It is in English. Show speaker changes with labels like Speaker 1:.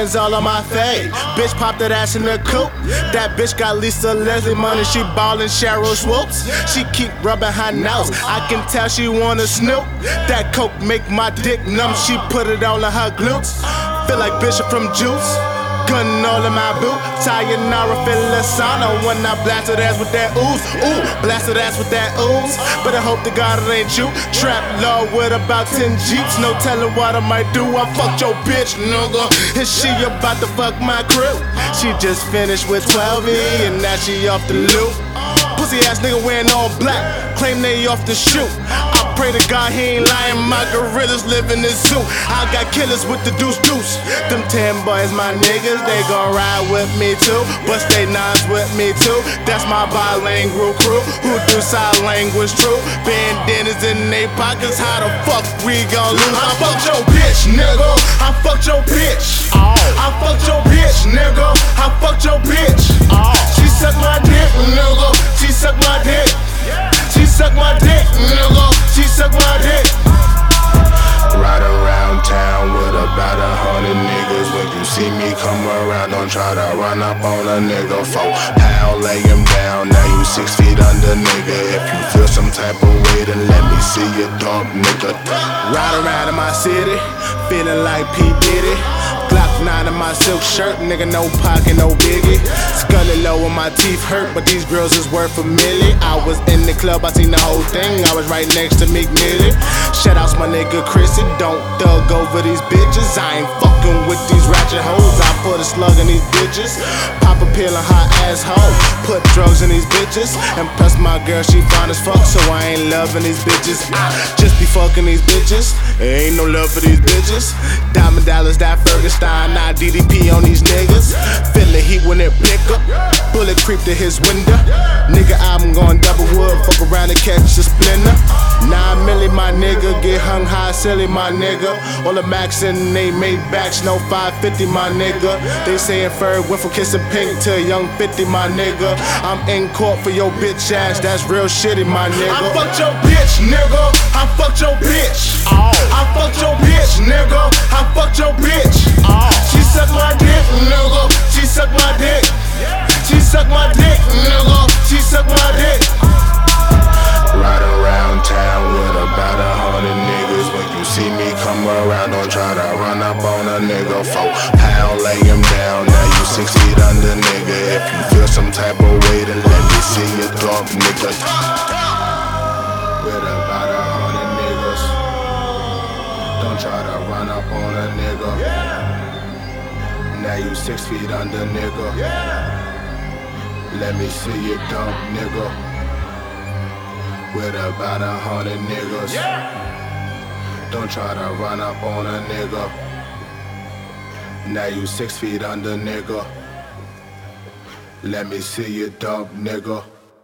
Speaker 1: bands all on my face. Bitch popped that ass in the coupe. That bitch got Lisa Leslie money, she ballin' Cheryl Swoops. She keep rubbing her nose, I can tell she wanna snoop. That coke make my dick numb, she put it all in her glutes. Feel like Bishop from Juice, gun all in my boot. Sayonara, feel the sauna when I blast that ass with that ooze. Ooh, blast that ass with that ooze. But I hope to God it ain't you. Trap law with about 10 Jeeps, no telling what I might do. I fucked your bitch, nigga, and she about to fuck my crew. She just finished with 12E and now she off the loop. Pussy ass nigga wearing all black, claim they off the shoot. I pray to God he ain't lying, my gorillas live in this zoo. I got killers with the deuce. Them 10 boys my niggas, they gon' ride with me too. Bust they nines with me too. That's my bilingual crew who do sign language true. Bandanas in they pockets, how the fuck we gon' lose? I fucked your bitch, nigga, I fucked your bitch. I fucked your bitch, nigga, I fucked your bitch. She suck my dick, nigga, she suck my dick. She suck my dick, nigga, she suck my dick.
Speaker 2: Ride around town with about 100 niggas. When you see me come around, don't try to run up on a nigga. 4 pound, lay him down, now you 6 feet under, nigga. If you feel some type of way, then let me see you dump, nigga.
Speaker 1: Ride around in my city, feeling like P. Diddy. Glock 9 in my silk shirt, nigga, no pocket, no biggie. Scully low and my teeth hurt, but these girls is worth a million. I was in the club, I seen the whole thing, I was right next to Meek Millie. Shout outs my nigga Chrissy, don't thug over these bitches. I ain't fucking with these ratchet hoes, I put a slug in these bitches. Pop a pill in her asshole, put drugs in these bitches. And plus my girl, she fine as fuck, so I ain't loving these bitches. I just be fucking these bitches, there ain't no love for these bitches. Diamond dollars, that Ferguson, not DDP on these niggas. Feel the heat when it pick up, bullet creep to his window. Nigga, I'm going double wood, fuck around and catch a splinter. 9 milli, my nigga, get hung high, silly, my nigga. All the max and they made backs, no 550, my nigga. They saying Ferg went from kissing pink to a young 50, my nigga. I'm in court for your bitch ass, that's real shitty, my nigga. I fucked your bitch, nigga, I fucked your bitch. I fucked your bitch, nigga, I fucked your bitch. She suck my dick, nigga, she suck my dick. She suck my dick, nigga, she suck my dick.
Speaker 2: Ride around town with about 100 niggas. When you see me come around, don't try to run up on a nigga. 4 pound, lay him down, now you 6 feet under, nigga. If you feel some type of way, then let me see you dump, nigga. With about 100 niggas, don't try to run up on a nigga. Now you 6 feet under, nigga. Let me see you dump, nigga. With about 100 niggas, don't try to run up on a nigga. Now you 6 feet under, nigga. Let me see you dump, nigga.